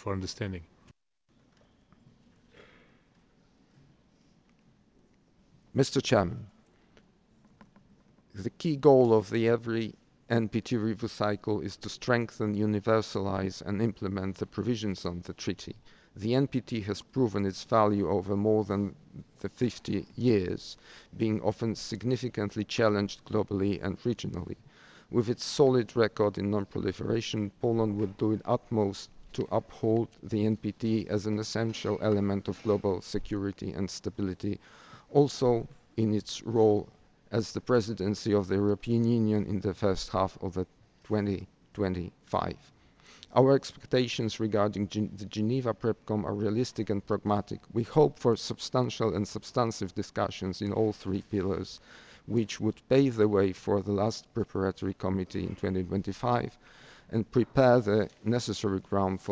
for understanding. Mr. Chairman, the key goal of the every NPT review cycle is to strengthen, universalize, and implement the provisions of the treaty. The NPT has proven its value over more than the 50 years, being often significantly challenged globally and regionally. With its solid record in non-proliferation, Poland will do its utmost to uphold the NPT as an essential element of global security and stability, also in its role as the presidency of the European Union in the first half of the 2025. Our expectations regarding the Geneva PrEPCom are realistic and pragmatic. We hope for substantial and substantive discussions in all three pillars, which would pave the way for the last preparatory committee in 2025 and prepare the necessary ground for